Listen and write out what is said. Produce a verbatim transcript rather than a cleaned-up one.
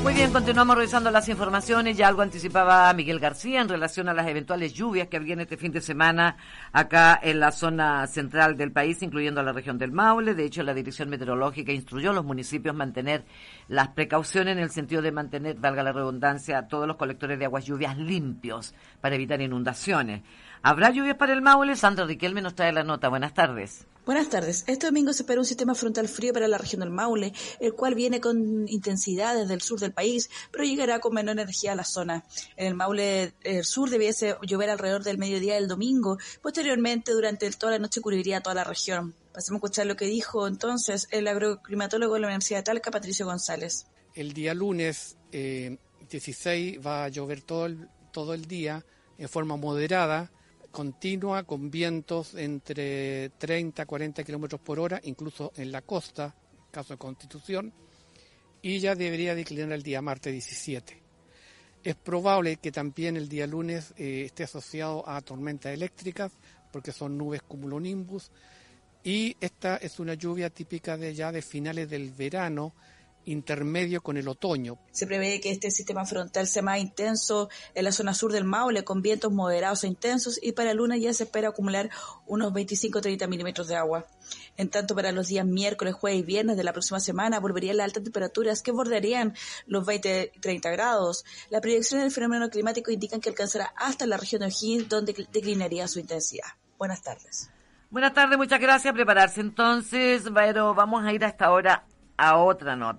Muy bien, continuamos revisando las informaciones. Ya algo anticipaba Miguel García en relación a las eventuales lluvias que habrían este fin de semana acá en la zona central del país, incluyendo la región del Maule. De hecho, la Dirección Meteorológica instruyó a los municipios mantener las precauciones en el sentido de mantener, valga la redundancia, todos los colectores de aguas lluvias limpios para evitar inundaciones. ¿Habrá lluvias para el Maule? Sandra Riquelme nos trae la nota. Buenas tardes. Buenas tardes. Este domingo se espera un sistema frontal frío para la región del Maule, el cual viene con intensidad desde el sur del país, pero llegará con menor energía a la zona. En el Maule, el sur debiese llover alrededor del mediodía del domingo. Posteriormente, durante toda la noche cubriría toda la región. Pasemos a escuchar lo que dijo entonces el agroclimatólogo de la Universidad de Talca, Patricio González. El día lunes eh, dieciséis va a llover todo el, todo el día en forma moderada, continua, con vientos entre treinta a cuarenta kilómetros por hora, incluso en la costa, caso de Constitución, y ya debería declinar el día martes diecisiete. Es probable que también el día lunes eh, esté asociado a tormentas eléctricas, porque son nubes cumulonimbus, y esta es una lluvia típica de ya de finales del verano, intermedio con el otoño. Se prevé que este sistema frontal sea más intenso en la zona sur del Maule, con vientos moderados e intensos, y para el lunes ya se espera acumular unos veinticinco a treinta milímetros de agua. En tanto, para los días miércoles, jueves y viernes de la próxima semana volverían las altas temperaturas que bordearían los veinte y treinta grados. Las proyecciones del fenómeno climático indican que alcanzará hasta la región de O'Higgins, donde declinaría su intensidad. Buenas tardes. Buenas tardes, muchas gracias. Prepararse entonces, pero vamos a ir hasta ahora a otra nota.